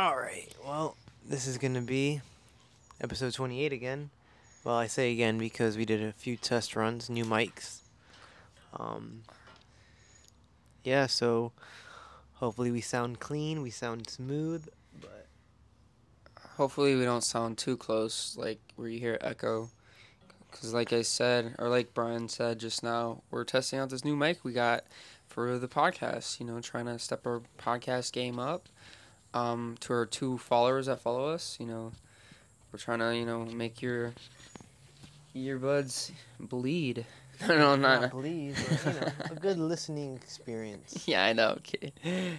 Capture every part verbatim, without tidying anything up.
All right. Well, this is going to be episode twenty-eight again. Well, I say again because we did a few test runs, new mics. Um, yeah, so hopefully we sound clean, we sound smooth, but Hopefully we don't sound too close, like where you hear echo. Because like I said, or like Brian said just now, we're testing out this new mic we got for the podcast, you know, trying to step our podcast game up. Um, to our two followers that follow us, you know, we're trying to, you know, make your earbuds bleed. no, no, not not. bleed, but, you know, a good listening experience. Yeah, I know. Okay.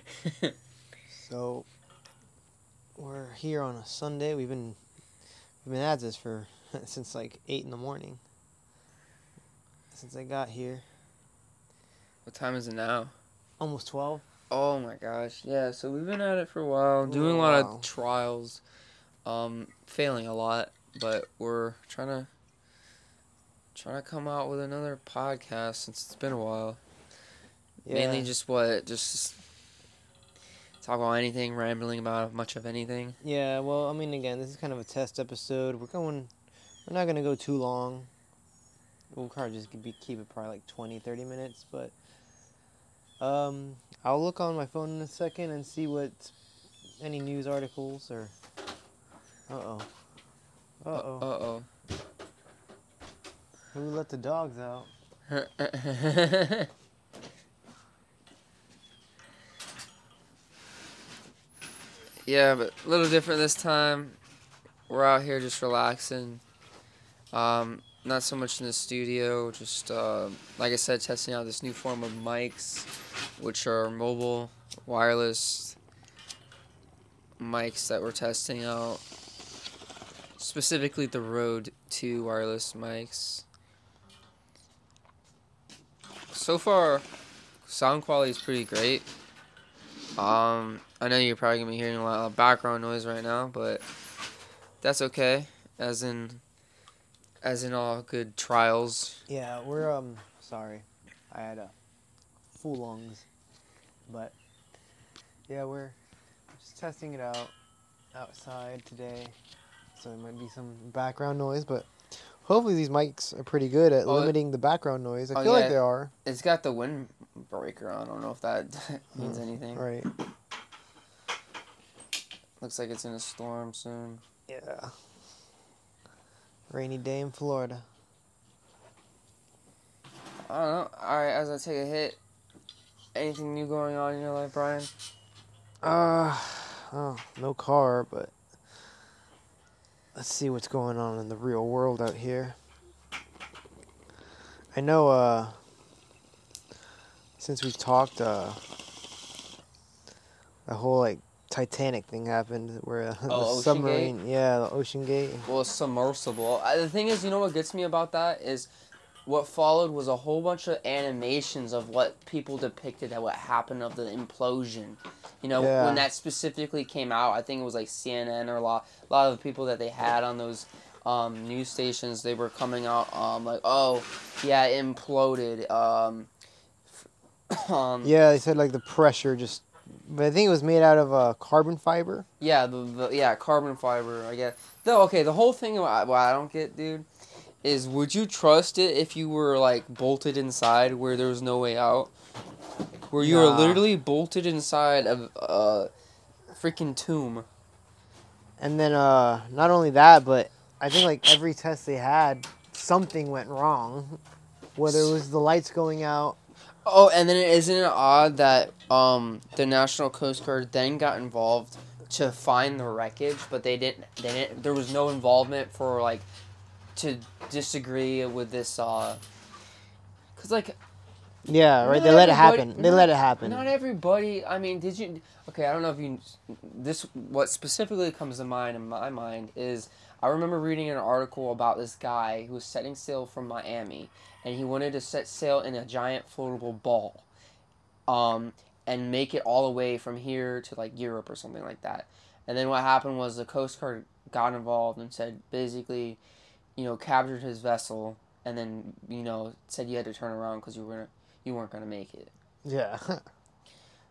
So we're here on a Sunday. We've been we've been at this for since like eight in the morning. Since I got here, What time is it now? almost twelve. Oh my gosh, yeah. So we've been at it for a while, doing a lot Wow. of trials, um, failing a lot, but we're trying to trying to come out with another podcast since it's been a while. Yeah. Mainly just what, just talk about anything, rambling about much of anything. Yeah, well, I mean, again, this is kind of a test episode. We're going, we're not going to go too long. We'll probably just be, keep it probably like twenty, thirty minutes, but um, I'll look on my phone in a second and see what, any news articles or, uh-oh, uh-oh, Uh-oh. who let the dogs out? Yeah, but a little different this time. We're out here just relaxing. Um, not so much in the studio, just, uh, like I said, testing out this new form of mics, which are mobile, wireless mics that we're testing out. Specifically the Rode two wireless mics. So far, sound quality is pretty great. Um, I know you're probably going to be hearing a lot of background noise right now, but that's okay, as in... As in all good trials. Yeah, we're, um, sorry, I had a full lungs, but, yeah, we're just testing it out outside today, so there might be some background noise, but hopefully these mics are pretty good at Oh, limiting the background noise. I oh, feel yeah. like they are. It's got the windbreaker on. I don't know if that means Hmm, anything. Right. Looks like it's in a storm soon. Yeah. Rainy day in Florida. I don't know. Alright, as I take a hit, anything new going on in your life, Brian? Uh, oh, no car, but let's see what's going on in the real world out here. I know, uh, since we've talked, uh, the whole, like, Titanic thing happened where uh, Oh, the Ocean submarine, Gate? yeah, the Ocean Gate. Well, it's submersible. I, the thing is, you know what gets me about that is what followed was a whole bunch of animations of what people depicted at what happened of the implosion. You know, Yeah. when that specifically came out, I think it was like C N N or a lot, a lot of the people that they had on those um, news stations, they were coming out um, like, oh, yeah, it imploded. Um, um, Yeah, they said, like, the pressure just... But I think it was made out of uh, carbon fiber. Yeah, the, the yeah carbon fiber. I guess. Though, okay, the whole thing what I don't get, dude, is would you trust it if you were like bolted inside where there was no way out, where you were Nah. literally bolted inside of a freaking tomb? And then uh, not only that, but I think like every test they had, something went wrong. Whether it was the lights going out. Oh, and then isn't it odd that um the National Coast Guard then got involved to find the wreckage, but they didn't. They didn't. There was no involvement for like to disagree with this. uh Cause like. Yeah, right. Not They let it everybody- happen. They not- let it happen. Not everybody. I mean, did you? Okay, I don't know if you. This what specifically comes to mind in my mind is I remember reading an article about this guy who was setting sail from Miami, and he wanted to set sail in a giant floatable ball, um, and make it all the way from here to like Europe or something like that. And then what happened was the Coast Guard got involved and said basically, you know, captured his vessel, and then you know said you had to turn around because you were gonna, you weren't gonna make it. Yeah.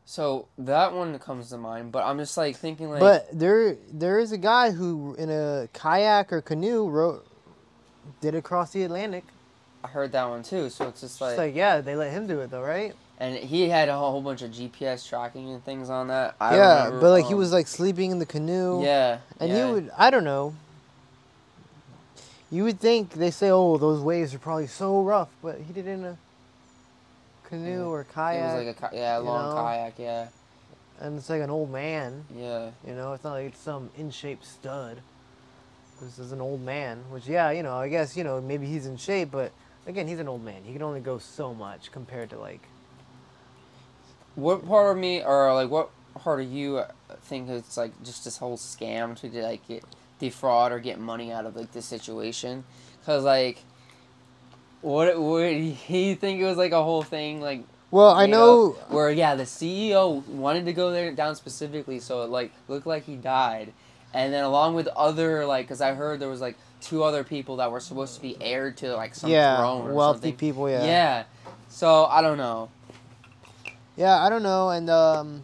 So that one comes to mind, but I'm just like thinking like. But there, there is a guy who in a kayak or canoe wrote, did it across the Atlantic. I heard that one too. So it's just Just like, like, yeah, they let him do it though, right? and he had a whole bunch of G P S tracking and things on that. I Yeah, remember, but like he um, was like sleeping in the canoe. Yeah. And yeah. you would, I don't know. You would think they say, oh, those waves are probably so rough, but he did it in a canoe Yeah. or kayak. It was like a ki- yeah, a you long know? kayak. Yeah. And it's like an old man. Yeah. You know, it's not like it's some in shape stud. This is an old man, which, yeah, you know, I guess, you know, maybe he's in shape, but again, he's an old man. He can only go so much compared to, like. What part of me, or like what part of you think it's like just this whole scam to like get defraud or get money out of like this situation? Cause like, what would he think it was like a whole thing like? Well, I made know. up, where yeah, the C E O wanted to go there down specifically, so it like looked like he died, and then along with other like, cause I heard there was like two other people that were supposed to be heired to like some Yeah, throne or wealthy something. people, yeah. Yeah, so I don't know. Yeah, I don't know, and um,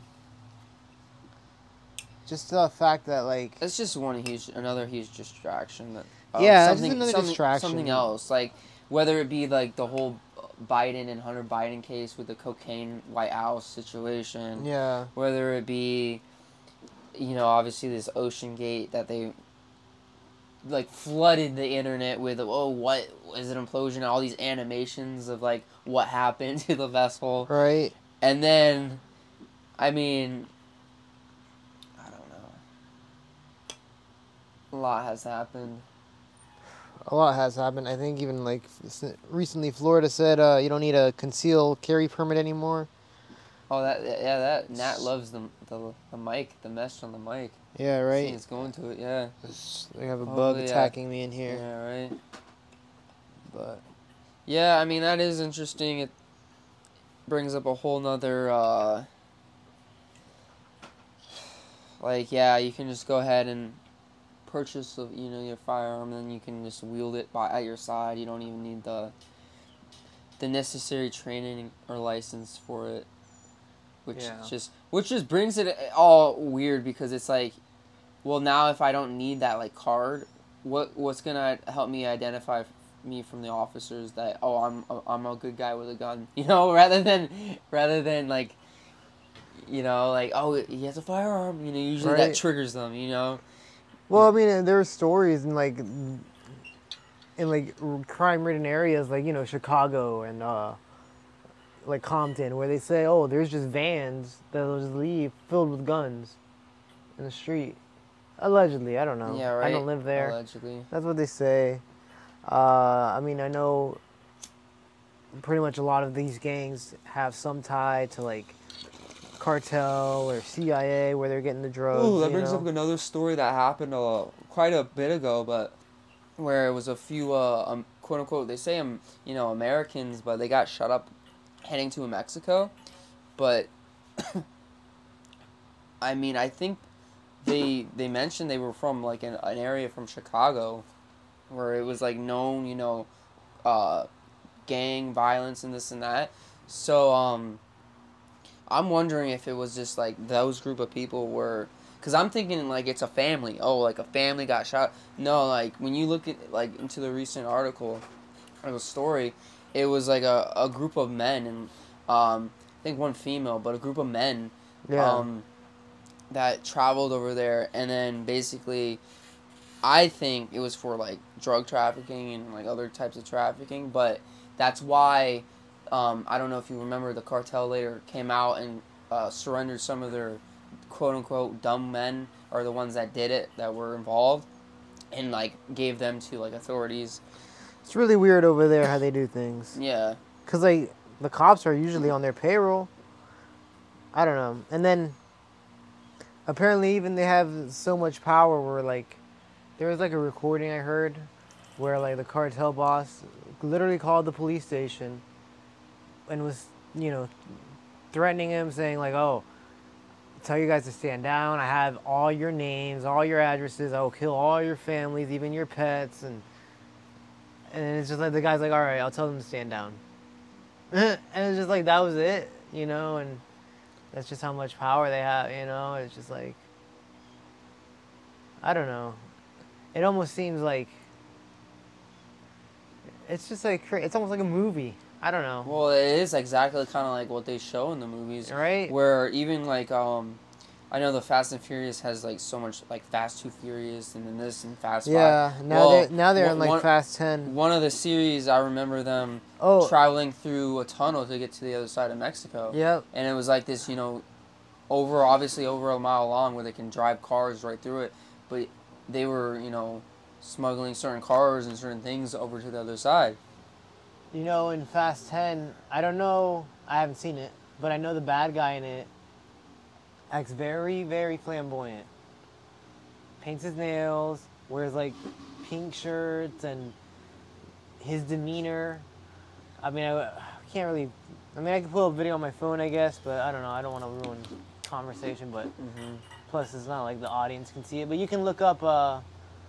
just the fact that like. It's just one huge, another huge distraction. That uh, Yeah, it's just something, another something, distraction. Something else, like whether it be like the whole Biden and Hunter Biden case with the cocaine White House situation. Yeah. Whether it be, you know, obviously this Ocean Gate that they like flooded the internet with. Oh, what is an implosion? All these animations of like what happened to the vessel. Right. And then, I mean, I don't know. A lot has happened. A lot has happened. I think even like recently, Florida said uh, you don't need a concealed carry permit anymore. Oh, that yeah, that Nat loves the the, the mic, the mesh on the mic. Yeah, right. It's going to it, yeah. They have a Probably, bug yeah. attacking me in here. Yeah, right. But yeah, I mean that is interesting. It brings up a whole nother uh, like yeah, you can just go ahead and purchase of you know your firearm, and then you can just wield it by at your side. You don't even need the the necessary training or license for it, which Yeah. just which just brings it all weird because it's like, well, now if I don't need that like card, what what's gonna help me identify me from the officers that oh I'm I'm a good guy with a gun, you know, rather than rather than like, you know, like oh he has a firearm, you know, usually Right. that triggers them, you know. well, I mean, there are stories in like in like crime-ridden areas, like you know Chicago and uh, like Compton, where they say, oh, there's just vans that'll just leave filled with guns in the street. Allegedly, I don't know. Yeah, right. I don't live there. Allegedly. That's what they say. Uh, I mean, I know pretty much a lot of these gangs have some tie to like cartel or C I A where they're getting the drugs. Ooh, that you brings know? up another story that happened uh, quite a bit ago, but where it was a few uh, um, quote unquote they say um you know Americans, but they got shut up heading to Mexico, but I mean I think they they mentioned they were from like an, an area from Chicago, where it was like known you know, uh, gang violence and this and that. So um, I'm wondering if it was just like those group of people were, because I'm thinking like it's a family. Oh, like a family got shot. No, like when you look at like into the recent article, or the story, it was like a, a group of men and um, I think one female, but a group of men. Yeah. Um, that traveled over there, and then basically I think it was for like drug trafficking and like other types of trafficking, but that's why um, I don't know if you remember the cartel later came out and uh, surrendered some of their quote unquote dumb men, or the ones that did it that were involved, and like gave them to like authorities. It's really weird over there how they do things. Yeah. Cause like the cops are usually on their payroll. I don't know, and then apparently even they have so much power where like there was like a recording I heard where like the cartel boss literally called the police station and was, you know, threatening him, saying like, oh, tell you guys to stand down. I have all your names, all your addresses. I will kill all your families, even your pets. And and it's just like the guy's like, all right, I'll tell them to stand down. And it's just like that was it, you know. And That's just how much power they have, you know? It's just like, I don't know. It almost seems like, it's just like, cra- it's almost like a movie. I don't know. Well, it is exactly kind of like what they show in the movies, Right? where even like um, I know the Fast and Furious has like so much like Fast Too Furious and then this and Fast Yeah, Five. now Well, they're now they're one- in like one- Fast ten. One of the series, I remember them Oh, traveling through a tunnel to get to the other side of Mexico. yep. And it was like this, you know, over obviously over a mile long where they can drive cars right through it, but they were, you know, smuggling certain cars and certain things over to the other side. You know, in Fast ten, I don't know, I haven't seen it, but I know the bad guy in it acts very, very flamboyant. Paints his nails, wears like pink shirts, and his demeanor. I mean, I, I can't really. I mean, I can pull up a video on my phone, I guess, but I don't know. I don't want to ruin conversation, but Mm-hmm. plus it's not like the audience can see it. But you can look up. Uh,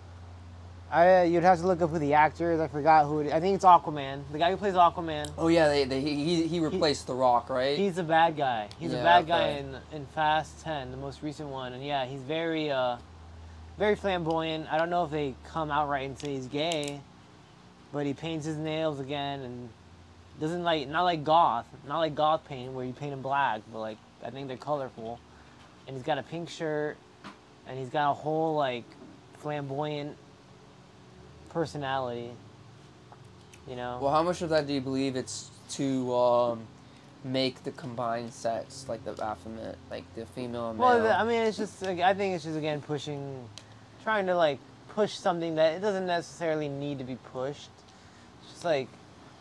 I you'd have to look up who the actor is. I forgot who it is. I think it's Aquaman. The guy who plays Aquaman. Oh yeah, they, they he he replaced The Rock, right? He's a bad guy. He's Yeah, a bad guy okay. in in Fast ten, the most recent one. And yeah, he's very uh very flamboyant. I don't know if they come outright and say he's gay, but he paints his nails again and doesn't like not like goth, not like goth paint where you paint them black, but like I think they're colorful. And he's got a pink shirt and he's got a whole like flamboyant personality. You know? Well, how much of that do you believe it's to um, make the combined sex, like the Baphomet, like the female and male? Well, the- I mean, it's just. like, I think it's just again pushing, trying to like push something that it doesn't necessarily need to be pushed. It's just like,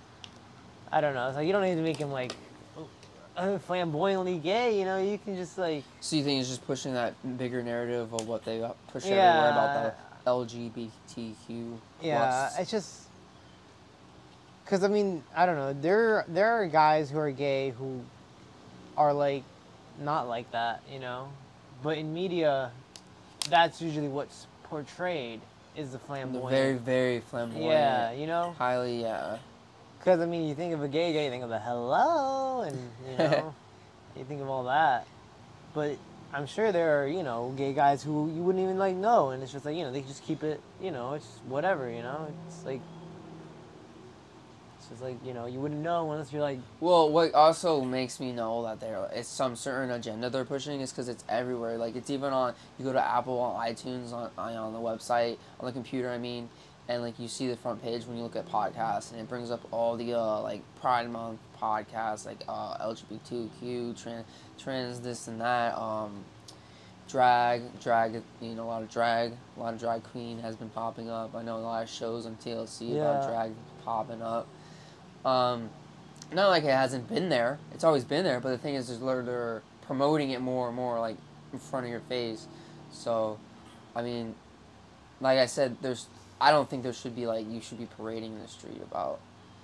I don't know. It's like you don't need to make him like uh, flamboyantly gay. You know, you can just like. So you think it's just pushing that bigger narrative of what they push Yeah. everywhere about the L G B T Q Yeah, plus? it's just. Cause I mean, I don't know. There, there are guys who are gay who are like, not like that. You know, but in media, that's usually what's portrayed is the The flamboyant. very, very flamboyant. Yeah, you know. Highly, yeah. Because, I mean, you think of a gay guy, you think of the hello, and, you know, you think of all that. But I'm sure there are, you know, gay guys who you wouldn't even, like, know. And it's just like, you know, they just keep it, you know, it's whatever, you know. It's like, it's just like, you know, you wouldn't know unless you're like, Well, what also makes me know that there it's some certain agenda they're pushing is because it's everywhere. Like it's even on you go to Apple on iTunes on on the website on the computer. I mean, and like you see the front page when you look at podcasts, and it brings up all the uh, like Pride Month podcasts, like uh, L G B T Q, trans, trans, this and that. Um, drag, drag, you know, a lot of drag, a lot of drag queen has been popping up. I know a lot of shows on T L C about Yeah. drag popping up. Um, not like it hasn't been there. It's always been there, but the thing is, is they're, they're promoting it more and more, like in front of your face. So, I mean, like I said, there's. I don't think there should be like you should be parading in the street about.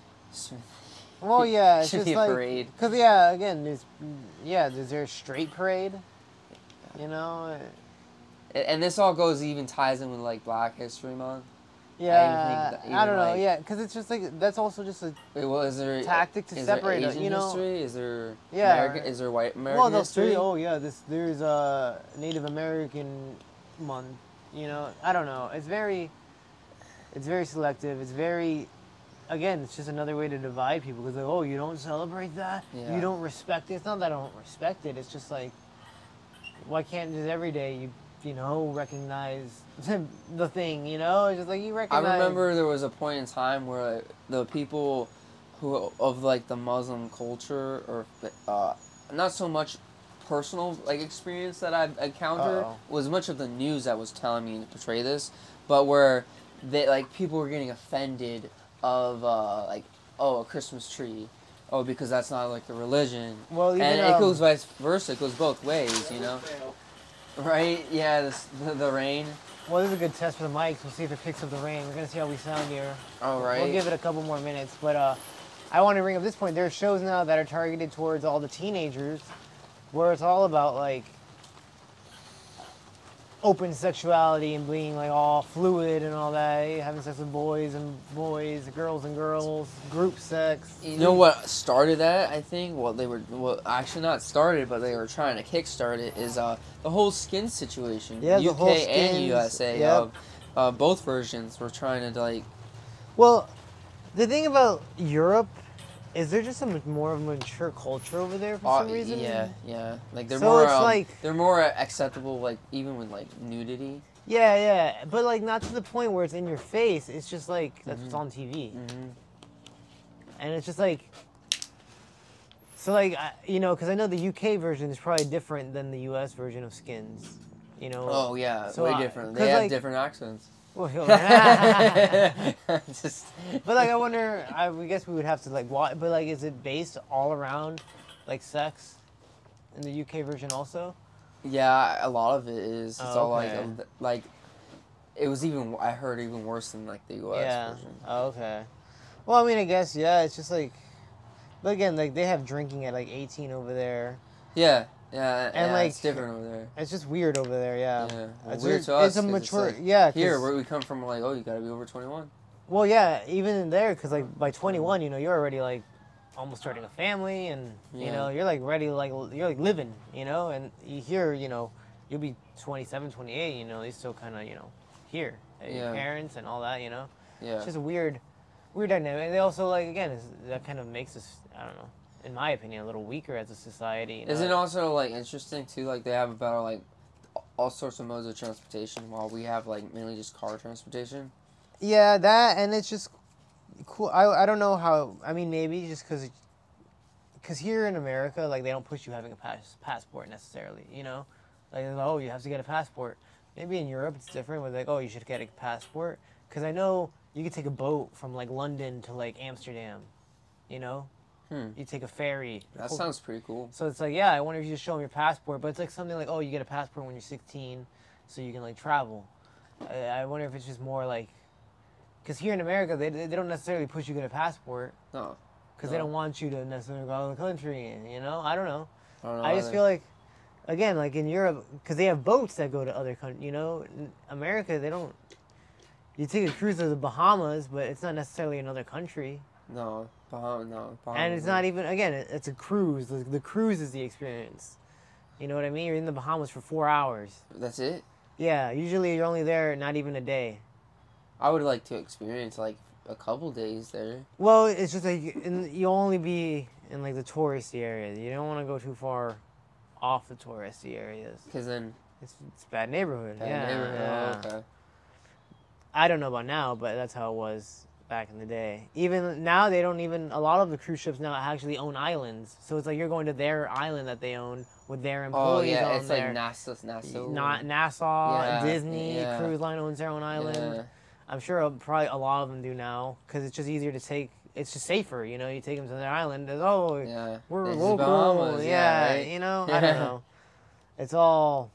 well, yeah, it's should just be a like, parade. because, yeah, again, there's, yeah, is there a straight parade? You know? And, and this all goes even ties in with like Black History Month. Yeah, think that I don't even, know, like- yeah, because it's just like, that's also just a Wait, well, is there tactic to is separate there it, Asian you know? history? Is there Yeah. American? Is there white American well, they'll history? say, oh yeah, this there's a Native American month. You know, I don't know. It's very, it's very selective. It's very, again, it's just another way to divide people because like, oh, you don't celebrate that. Yeah. You don't respect it. It's not that I don't respect it. It's just like, why can't just every day you, you know, recognize the thing? You know, it's just like you I recognize. remember there was a point in time where the people who of like the Muslim culture or uh, not so much personal like experience that I've encountered Uh-oh. was much of the news that was telling me to portray this, but where they like people were getting offended of uh, like oh a Christmas tree. Oh, because that's not like the religion. Well, even, and um, it goes vice versa. It goes both ways, you know. Right? Yeah, this, the, the rain. Well, this is a good test for the mics. We'll see if it picks up the rain. We're gonna see how we sound here. All right. We'll give it a couple more minutes, but uh, I want to bring up this point. There are shows now that are targeted towards all the teenagers, where it's all about like, open sexuality and being like all fluid and all that, having sex with boys and boys, girls and girls, group sex. You know what started that? I think what they were, well, actually not started, but they were trying to kickstart it. Is uh the whole skin situation. Yeah, U K the whole skins, and U S A. yep. Uh, uh, both versions were trying to like. Well, the thing about Europe is they're just a m- more of a mature culture over there for Uh, some reason. Yeah, yeah. Like they're So more. it's um, like- they're more acceptable. Like even with like nudity. Yeah, yeah, but like not to the point where it's in your face. It's just like that's what's on T V, Mm-hmm. and it's just like. So like I- you know, because I know the U K version is probably different than the U S version of Skins. You know. Oh yeah, So way I- different. 'cause, They have like- different accents. Well, Just. but like I wonder, I we guess we would have to like watch. But like, is it based all around like sex in the U K version also? Yeah, a lot of it is. It's Oh, all like okay. um, like. It was even. I heard even worse than like the U S Yeah. version. Oh, okay. Well, I mean, I guess yeah. It's just like, but again, like they have drinking at like eighteen over there. Yeah, yeah, And, yeah, like, it's different over there. It's just weird over there. Yeah. Yeah, well, It's, weird it's, to us. it's a 'cause it's mature. like, yeah. 'cause- Here, where we come from, we're like, oh, you gotta be over twenty-one. Well, yeah. Even in there, because like by twenty-one, you know, you're already like almost starting a family, and you Yeah. know, you're like ready, like you're like living, you know, and you here, you know, you'll be twenty-seven, twenty-eight, you know, you're still kind of, you know, here, at Yeah. your parents and all that, you know. Yeah. It's just a weird, weird dynamic. They also like again, is, that kind of makes us, I don't know, in my opinion, a little weaker as a society. You know? Isn't it also like interesting too? Like they have about like all sorts of modes of transportation, while we have like mainly just car transportation. Yeah, that, and it's just cool. I, I don't know how. I mean, maybe just because, because here in America, like they don't push you having a pass, passport necessarily. You know, like they're like, oh, you have to get a passport. Maybe in Europe it's different. With like, oh, you should get a passport. Because I know you could take a boat from like London to like Amsterdam. You know, Hmm. you take a ferry. That Ho- sounds pretty cool. So it's like, yeah, I wonder if you just show them your passport, but it's like something like, oh, you get a passport when you're sixteen, so you can like travel. I, I wonder if it's just more like, because here in America, they they don't necessarily push you to get a passport No, because they No. don't want you to necessarily go out of the country. You know, I don't know. I don't know. I just either. feel like, again, like in Europe, because they have boats that go to other countries. You know, in America they don't. You take a cruise to the Bahamas, but it's not necessarily another country. no, Bahama, no, Bahama, And it's not even, again, it- it's a cruise. The, the cruise is the experience. You know what I mean? You're in the Bahamas for four hours. That's it. Yeah, usually you're only there not even a day. I would like to experience like a couple days there. Well, it's just like in, you'll only be in like the touristy areas. You don't want to go too far off the touristy areas. Cause then It's, it's a bad neighborhood. that yeah, neighborhood. yeah. Oh, okay. I don't know about now, but that's how it was back in the day. Even now, they don't even, a lot of the cruise ships now actually own islands. So it's like you're going to their island that they own with their Oh employees yeah, on it's there. like NASA, NASA. Not Nassau, Yeah, Disney, yeah. Cruise Line owns their own island. Yeah. I'm sure uh, probably a lot of them do now because it's just easier to take. It's just safer, you know. You take them to their island. It's, oh, Yeah. we're This is local. Bahamas, yeah, right? you know. I don't know. It's all.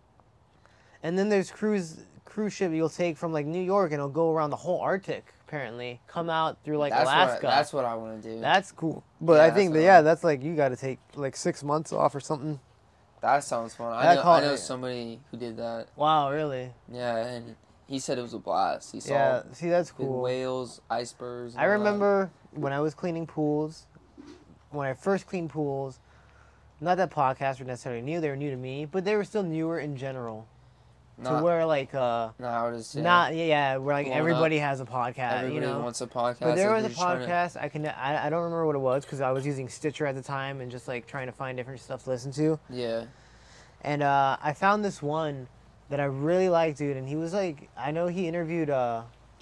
And then there's cruise cruise ship you'll take from like New York and it'll go around the whole Arctic. Apparently, come out through like that's Alaska. What I, that's what I want to do. That's cool. But Yeah, I that's think that what yeah, I- that's like you got to take like six months off or something. That sounds fun. I That know, call- I know somebody who did that. Wow, really? Yeah, and he said it was a blast. He saw Yeah. See, that's big cool. whales, icebergs. and I all that. remember when I was cleaning pools, when I first cleaned pools, not that podcasts were necessarily new, they were new to me, but they were still newer in general. Not, to where like uh not, it is, yeah. not yeah, yeah where like Blown everybody has a podcast, Everybody you know. wants a podcast. But there like, was a they're just trying to- podcast I can I, I don't remember what it was because I was using Stitcher at the time and just like trying to find different stuff to listen to. Yeah. And uh, I found this one that I really liked, dude. And he was like, I know he interviewed, uh,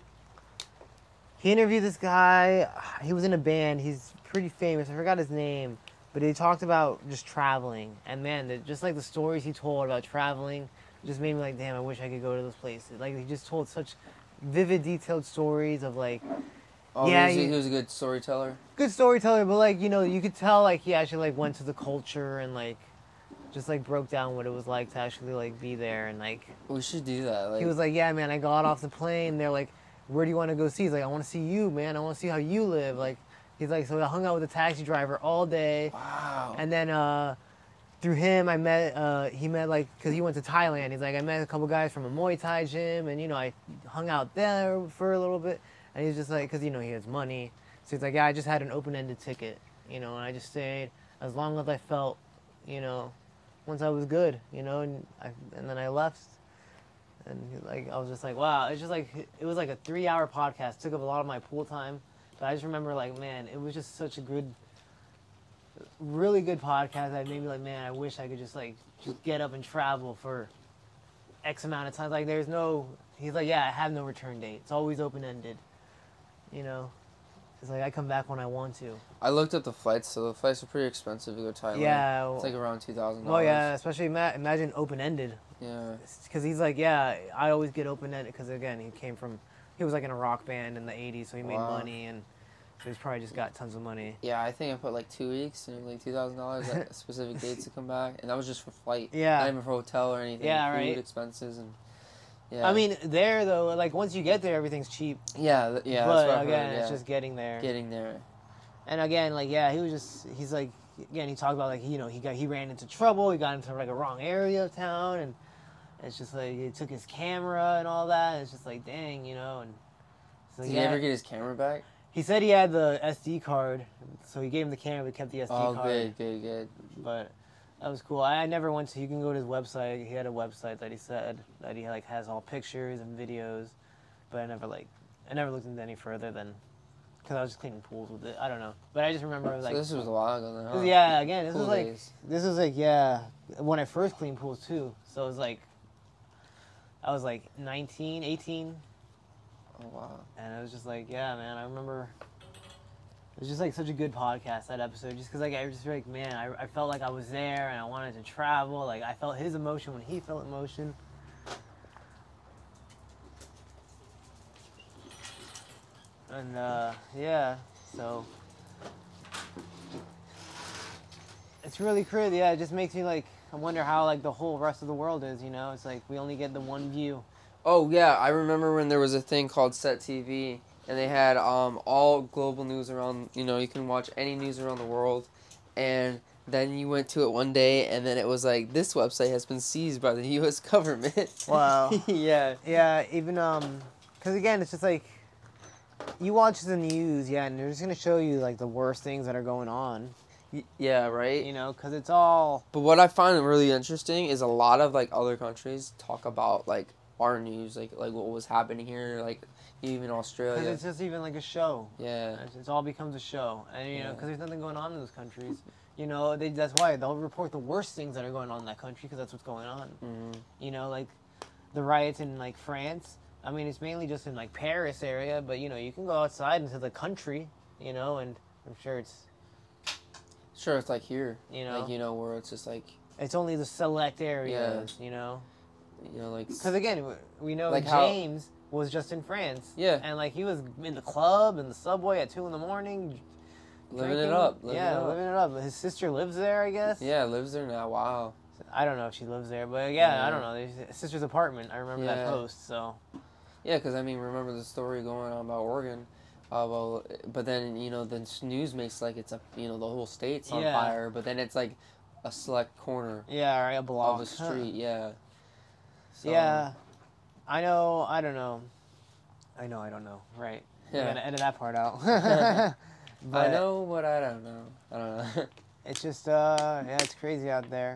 he interviewed this guy. He was in a band. He's pretty famous. I forgot his name. But he talked about just traveling. And man, the, just like the stories he told about traveling just made me like, damn, I wish I could go to those places. Like, he just told such vivid, detailed stories of like, Oh, Yeah, he, was, you- he was a good storyteller. good storyteller, but like, you know, you could tell like he actually like went to the culture and like, just like broke down what it was like to actually like be there and like We should do that. Like, he was like, yeah, man, I got off the plane. They're like, where do you want to go see? He's like, I want to see you, man. I want to see how you live. Like, he's like, so I hung out with the taxi driver all day. wow. And then uh, through him, I met, uh, he met like, cause he went to Thailand. He's like, I met a couple guys from a Muay Thai gym, and you know, I hung out there for a little bit. And he's just like, cause you know, he has money. So he's like, yeah, I just had an open-ended ticket, you know, and I just stayed as long as I felt, you know, once I was good, you know, and I, and then I left. And like, I was just like, wow, it's just like, it was like a three hour podcast. Took up a lot of my pool time. But I just remember like, man, it was just such a good, really good podcast that made me like, man, I wish I could just like just get up and travel for X amount of time. Like there's no, he's like, yeah, I have no return date. It's always open ended. You know, it's like I come back when I want to. I looked up the flights, so the flights are pretty expensive to go to Thailand. Yeah, it's like around two thousand well, dollars. yeah, especially ima- imagine open ended. Yeah, because he's like, yeah, I always get open ended because again, he came from, he was like in a rock band in the eighties, so he made Wow. money and. So he's probably just got tons of money. yeah. I think I put like two weeks and like two thousand dollars at specific dates to come back, and that was just for flight. Yeah. Not even for hotel or anything. Yeah, Food right. expenses and. Yeah. I mean, there though, like once you get there, everything's cheap. Yeah, th- yeah. but that's what I've again, heard, yeah. it's just getting there. getting there. And again, like yeah, he was just he's like again he talked about like you know he got he ran into trouble, he got into like a wrong area of town, and it's just like he took his camera and all that. And it's just like dang, you know. And so, Did yeah, he ever get his camera back? he said he had the S D card, so he gave him the camera, but kept the S D Oh, card. good, good, good. But that was cool. I, I never went to. You can go to his website. He had a website that he said that he like has all pictures and videos, but I never like I never looked into any further than because I was just cleaning pools with it. I don't know, but I just remember like so this was a while ago then, huh? yeah. Again, this Pool was like days. this was like yeah when I first cleaned pools too. So it was like I was like nineteen, eighteen, Oh, wow. and it was just like yeah, man. I remember. It was just like such a good podcast, that episode, just because like I was just like, man, I, I felt like I was there and I wanted to travel. Like I felt his emotion when he felt emotion. And uh, yeah, so it's really crazy. Yeah, it just makes me like I wonder how like the whole rest of the world is. You know, it's like we only get the one view. Oh, yeah. I remember when there was a thing called Set T V, and they had um, all global news around, you know, you can watch any news around the world. And then you went to it one day, and then it was like, this website has been seized by the U S government. Wow. yeah. Yeah, even um, because again, it's just like you watch the news, yeah, and they're just gonna show you like the worst things that are going on. Y- Yeah, right? You know, because it's all But what I find really interesting is a lot of, like, other countries talk about, like, our news, like, like what was happening here, like, even because Australia. it's just even like a show. Yeah. It's, it's all becomes a show, and you know, Yeah. because there's nothing going on in those countries. You know, they, that's why they'll report the worst things that are going on in that country because that's what's going on. hmm You know, like the riots in like France. I mean, it's mainly just in like Paris area, but you know, you can go outside into the country. You know, and I'm sure it's Sure, it's like here. you know, Like, you know, where it's just like, it's only the select areas. You know, you know, like. because again, we know Like how- James was just in France. Yeah. and like he was in the club in the subway at two in the morning. Living it drinking. up. Living yeah, it up. living it up. His sister lives there, I guess. Yeah, lives there now. Wow. I don't know if she lives there, but yeah, Yeah. I don't know. There's his sister's apartment. I remember that Yeah. post. So Yeah, because I mean, remember the story going on about Oregon. Uh, well, but then you know the s- news makes like it's a you know the whole state's on Yeah. fire, but then it's like a select corner yeah, right, a block. of the street. Yeah. So, Yeah, I know. I don't know. I know. I don't know. Right. Yeah. I'm gonna edit that part out. I but know what I don't know. I don't know. it's just uh, yeah, it's crazy out there.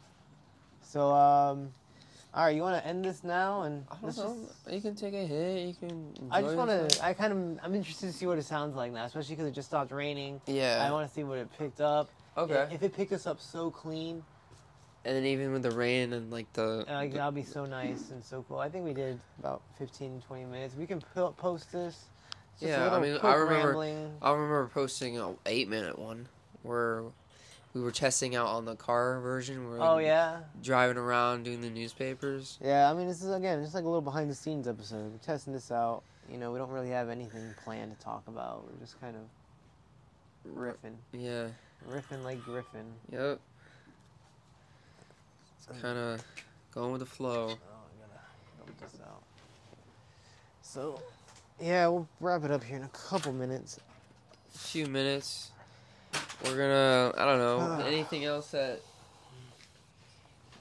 So um, all right, you want to end this now and I don't let's know. just- You can take a hit. You can. I just enjoy want to. yourself. I kind of. I'm interested to see what it sounds like now, especially because it just stopped raining. Yeah. I want to see what it picked up. Okay. If it picked us up so clean, And then even with the rain and like the. like, the- that'll be so nice and so cool. I think we did about fifteen, twenty minutes. We can po- post this. It's just a Yeah, I little mean, I quick remember- rambling. I remember posting a eight minute one where we were testing out on the car version. Where Oh yeah, driving around doing the newspapers. yeah. I mean, this is again just like a little behind the scenes episode. We're testing this out. You know, we don't really have anything planned to talk about. We're just kind of riffing, Yeah. riffing like Griffin. Yep. Kind of going with the flow. Oh, I gotta dump this out. So, yeah, we'll wrap it up here in a couple minutes. A few minutes. We're gonna. I don't know. Anything else that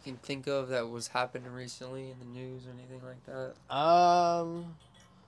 can think of that was happening recently in the news or anything like that? Um,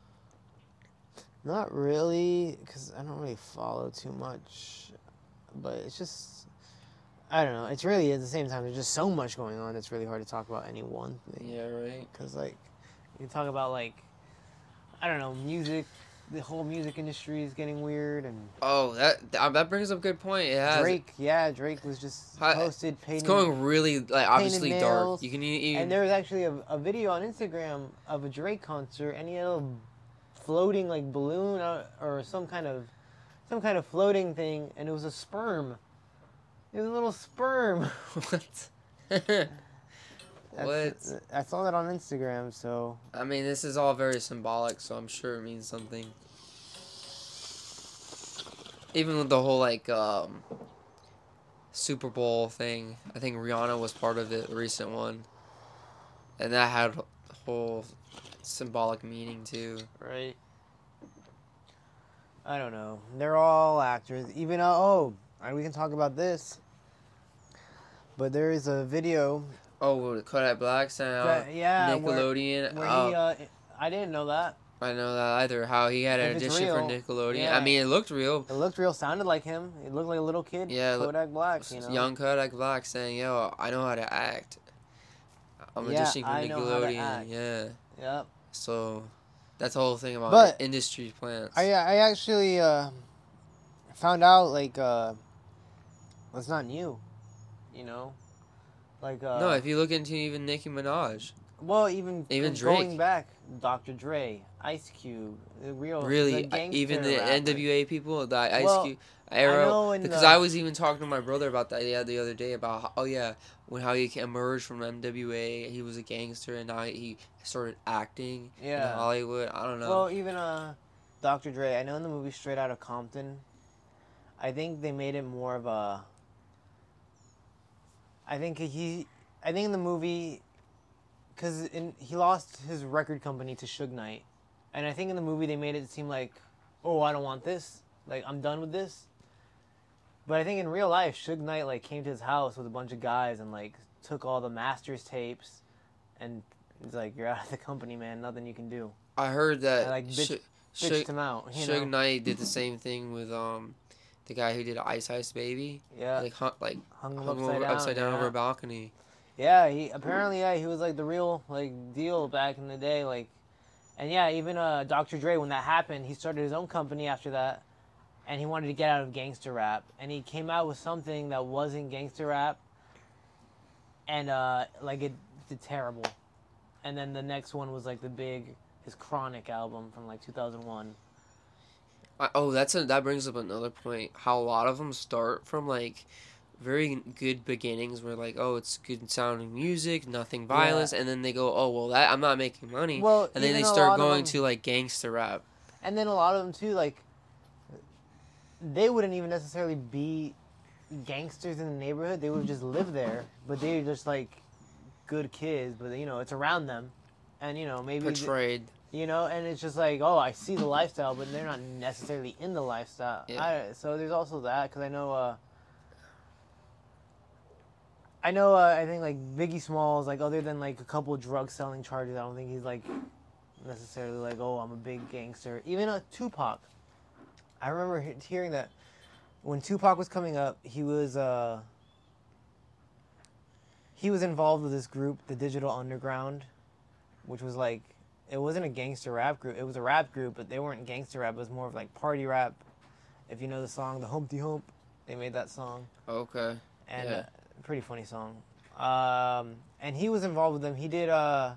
not really, because I don't really follow too much. But it's just, I don't know. It's really, at the same time, there's just so much going on. It's really hard to talk about any one thing. Yeah, right. Because, like, you talk about, like, I don't know, music. The whole music industry is getting weird. And Oh, that that brings up a good point. It has. Drake, yeah, Drake was just Hi- posted painted. It's going really, like, obviously dark. nails, You can e- even. And there was actually a, a video on Instagram of a Drake concert, and he had a floating, like, balloon or, or some kind of some kind of floating thing, and it was a sperm. It was a little sperm. What? That's, What? I saw that on Instagram, so. I mean, this is all very symbolic, so I'm sure it means something. Even with the whole, like, um, Super Bowl thing, I think Rihanna was part of it, the recent one. And that had a whole symbolic meaning, too. Right. I don't know. They're all actors. Even, uh, oh, we can talk about this. But there is a video. Oh, Kodak Black sound. That, yeah, Nickelodeon. Where, where oh, he, uh, I didn't know that. I know that either. How he had an If it's audition for real, Nickelodeon. yeah. I mean, it looked real. It looked real, sounded like him. It looked like a little kid. Yeah, Kodak Black, you know. Young Kodak Black saying, "Yo, I know how to act. I'm Yeah, auditioning for I know how to Nickelodeon." act. Yeah. Yep. So, that's the whole thing about But industry plants. I I actually uh, found out like uh, well, it's not new, you know, like uh, no, if you look into even Nicki Minaj, well even even going Drake. back, Doctor Dre, Ice Cube, the real really, the uh, even the gangster N W A people, the Ice Well, Cube era. know in Because the- I was even talking to my brother about that yeah, the other day about how, oh yeah, when how he emerged from N W A, he was a gangster, and now he started acting Yeah. in Hollywood. I don't know. Well, even uh, Doctor Dre, I know in the movie Straight Outta Compton, I think they made it more of a. I think he, I think in the movie, because he lost his record company to Suge Knight, and I think in the movie they made it seem like, oh, I don't want this, like I'm done with this. But I think in real life, Suge Knight like came to his house with a bunch of guys and like took all the masters tapes, and he's like, "You're out of the company, man. Nothing you can do." I heard that I, like, bitch- Sh- Bitched Suge, him out. You Suge know? Knight did the same thing with um, the guy who did Ice Ice Baby. Yeah. Like hung, like Hung him hung upside over, down. upside down yeah. over a balcony. Yeah, he apparently yeah he was like the real like deal back in the day, like, and yeah, even uh Doctor Dre, when that happened, he started his own company after that, and he wanted to get out of gangster rap, and he came out with something that wasn't gangster rap, and uh like it did terrible, and then the next one was like the big his Chronic album from like two thousand one. I, oh, that's a, that brings up another point. How a lot of them start from like very good beginnings, where like, oh, it's good sounding music, nothing violence, and then they go, oh, well, that I'm not making money, Well, and then even they a start lot of going them- to like gangster rap. And then a lot of them too, like, they wouldn't even necessarily be gangsters in the neighborhood. They would just live there, but they're just like good kids. But you know, it's around them, and you know maybe Portrayed. you know, and it's just like, oh, I see the lifestyle, but they're not necessarily in the lifestyle. Yeah. I, so there's also that, because I know, uh, I know, uh, I think like Biggie Smalls, like other than like a couple of drug selling charges, I don't think he's like necessarily like, oh, I'm a big gangster. Even uh, Tupac, I remember he- hearing that when Tupac was coming up, he was uh, he was involved with this group, the Digital Underground, which was like, it wasn't a gangster rap group. It was a rap group, but they weren't gangster rap. It was more of like party rap. If you know the song, the Humpty Hump, they made that song. Okay. And Yeah. uh, pretty funny song. Um, and he was involved with them. He did, uh,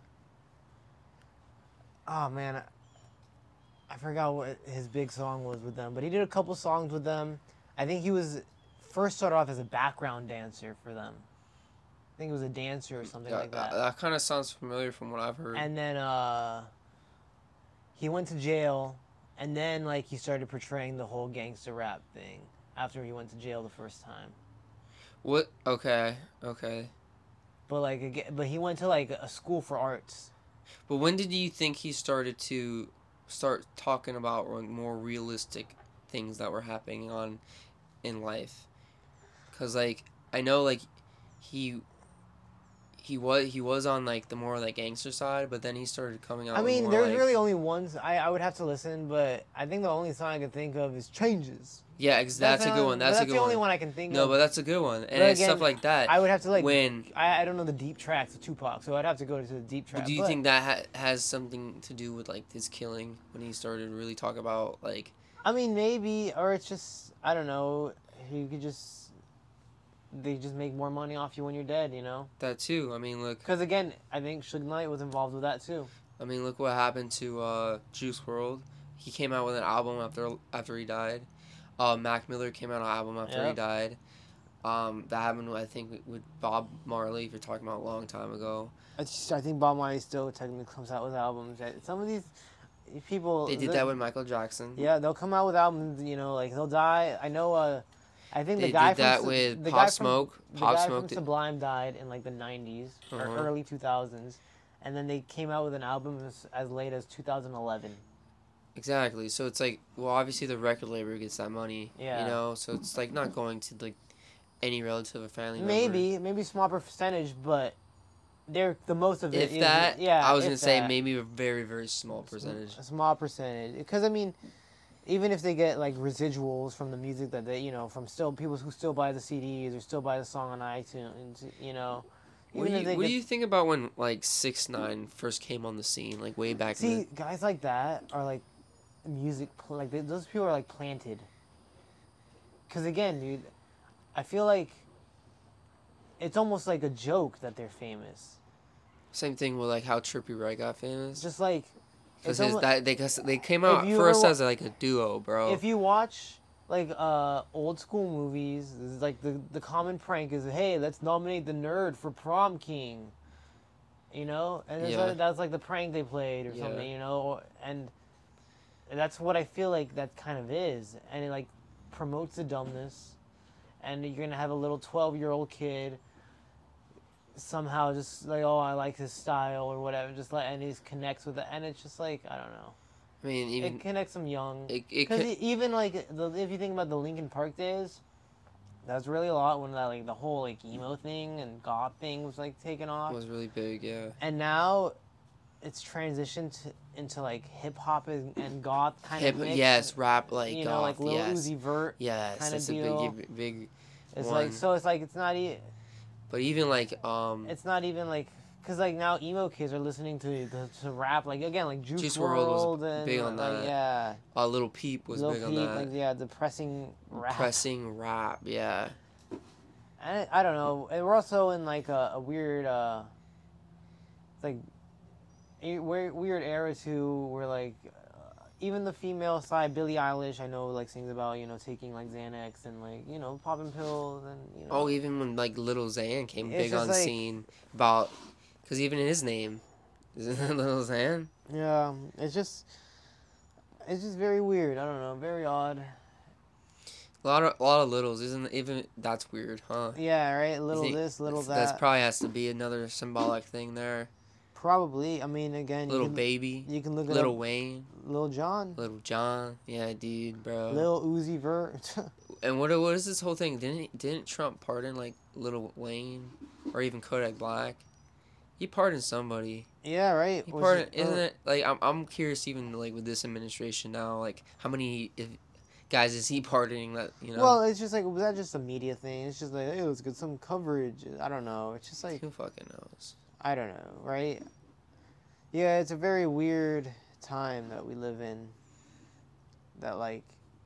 oh man, I forgot what his big song was with them, but he did a couple songs with them. I think he was first started off as a background dancer for them. I think he was a dancer or something Yeah, like that. that that kind of sounds familiar from what I've heard. And then uh, he went to jail, and then like he started portraying the whole gangster rap thing after he went to jail the first time. What? Okay. Okay. But like, aga but he went to like a school for arts. But when did you think he started to start talking about like, more realistic things that were happening on in life? Cause like I know like he he was he was on like the more like gangster side, but then he started coming out. I with mean, more, there's like, really only one. I I would have to listen, but I think the only song I can think of is "Changes." yeah, ex- that's, the a good only- one. That's, that's a good the only one. one I can think No, of. but that's a good one, and But it's again, stuff like that. I would have to like when. I, I don't know the deep tracks of Tupac, so I'd have to go to the deep tracks. But do you but think that ha- has something to do with like his killing when he started to really talk about like? I mean, maybe, or it's just I don't know. You could just they just make more money off you when you're dead, you know. That too. I mean, look. Because again, I think Suge Knight was involved with that too. I mean, look what happened to uh, Juice world. He came out with an album after after he died. Uh, Mac Miller came out with an album after Yep. he died. Um, that happened, I think, with Bob Marley. If you're talking about a long time ago, I, just, I think Bob Marley still technically comes out with albums. Some of these people they did the- that with Michael Jackson. Yeah, they'll come out with albums. You know, like they'll die. I know. Uh, I think They the guy did that from, with the Pop guy from, Smoke. The Pop guy Smoke from did- Sublime died in like the nineties Uh-huh. or early two thousands, and then they came out with an album as, as late as two thousand eleven. Exactly. So it's like, well, obviously the record label gets that money. Yeah. You know, so it's like not going to like any relative or family member. Maybe, maybe small percentage, but they're the most of it. If is- that, yeah, I was if gonna say that. maybe a very very small percentage. A small percentage, because I mean, even if they get like residuals from the music that they, you know, from still people who still buy the C Ds or still buy the song on iTunes, you know. What, do even you, if they what get, do you think about when like six nine first came on the scene, like way back? see in guys like that are like music pl- like they, those people are like planted. Because again, dude, I feel like it's almost like a joke that they're famous. the, same thing with like how Trippie Redd got It's famous. just like Because it's almo- that they cause they came out you first ever wa- as like a duo, bro. if you watch like uh old school movies, it's like the the common prank is, hey, let's nominate the nerd for prom king, you know, and it's Yeah. like, that's like the prank they played or Yeah. something, you know, and that's what I feel like that kind of is, and it like promotes the dumbness, and you're gonna have a little twelve year old kid somehow just like, oh, I like his style or whatever, just like, and he connects with it, and it's just like, I don't know. I mean, even It connects them young. it, it Because could, even like the, if you think about the Linkin Park days, that's really a lot when that like the whole like emo thing and goth thing was like taken off, was really big, yeah. and now it's transitioned to, into like hip hop and, and goth kind Hip, of mix. yes, rap like you know, goth, like Lil yes, Uzi Vert. yes, kinda that's deal. a big, big. It's one. like so. It's like it's not even. But even like um, It's not even like. Cause like now emo kids are listening to to, to rap like again like Juice, Juice WRLD world was and big on like that. yeah uh, Lil Peep was Lil big Peep on that. like yeah depressing rap. Pressing rap, yeah. I, I don't know. And we're also in like a, a weird, uh, like, a weird, weird era too, where like, uh, even the female side, Billie Eilish, I know like sings about you know taking like Xanax and like you know popping pills and you know. Oh, even when like Little Xan came It's big just on like- scene about, because even his name, isn't it Little Xan? Yeah, it's just, it's just very weird. I don't know, very odd. A lot of a lot of littles, isn't even that's weird, huh? Yeah, right. Little think this, little that. That's probably has to be another symbolic thing there. Probably. I mean, again, you Little can, baby, You can look at Little up, Wayne, Lil John, Little John, yeah, dude, bro. Lil Uzi Vert. And what what is this whole thing? Didn't didn't Trump pardon like Little Wayne, or even Kodak Black? He pardoned somebody. Yeah, right. He Was pardoned, it- isn't uh, it? Like I'm I'm curious even like with this administration now, like how many if, guys is he pardoning that you know? Well, it's just like, was that just a media thing? It's just like, hey, let's get some coverage. I don't know. It's just like, who fucking knows? I don't know, right? Yeah, it's a very weird time that we live in. That like,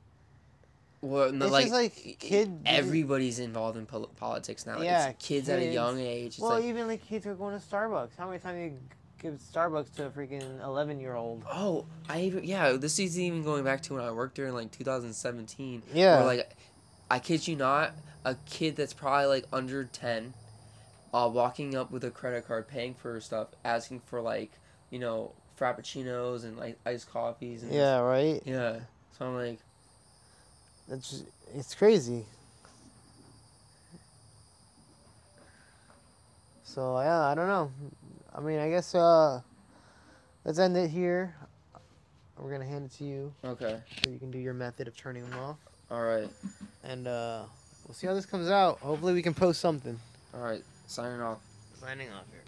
Well, no, It's like, just like kid- everybody's involved in pol- politics now. Like, Yeah, it's kids, at a kids. young age. It's well, like, even like kids who are going to Starbucks. How many times you give Starbucks to a freaking eleven year old? oh, I even yeah. This is even going back to when I worked there in like two thousand seventeen. Yeah. Where, like, I kid you not, a kid that's probably like under ten, uh, walking up with a credit card, paying for stuff, asking for like, you know, frappuccinos and like iced coffees. And Yeah, right. yeah. So I'm like, That's just, it's crazy. So yeah, I don't know. I mean, I guess uh, let's end it here. We're gonna hand it to you okay, so you can do your method of turning them off, all right, and uh, we'll see how this comes out. Hopefully, we can post something. all right. Signing off. Signing off here.